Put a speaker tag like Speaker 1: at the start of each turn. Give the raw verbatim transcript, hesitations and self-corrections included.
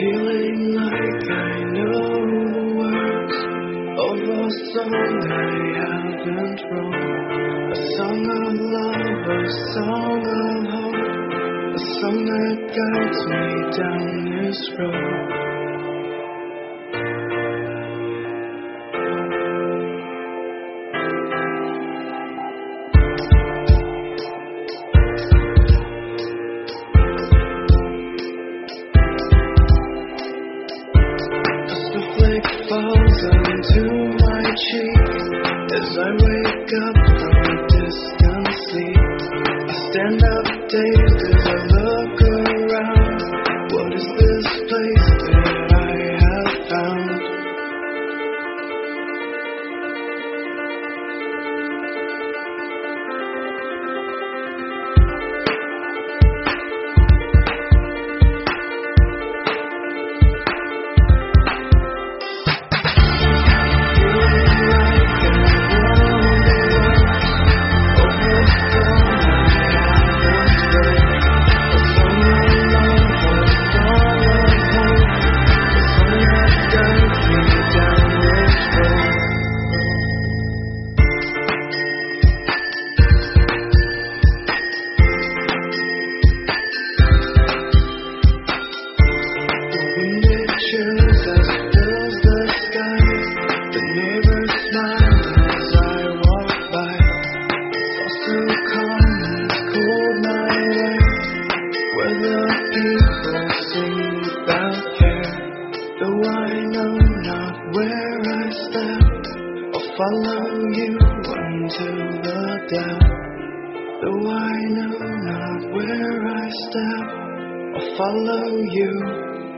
Speaker 1: Feeling like I know the words of a song I haven't wrote. A song of love, a song of hope, a song that guides me down this road. Falls onto my cheek as I wake up from a distant sleep. I stand up dazed as I look around. What is this place that I have found? Follow you until the death. Though I know not where I step, I'll follow you.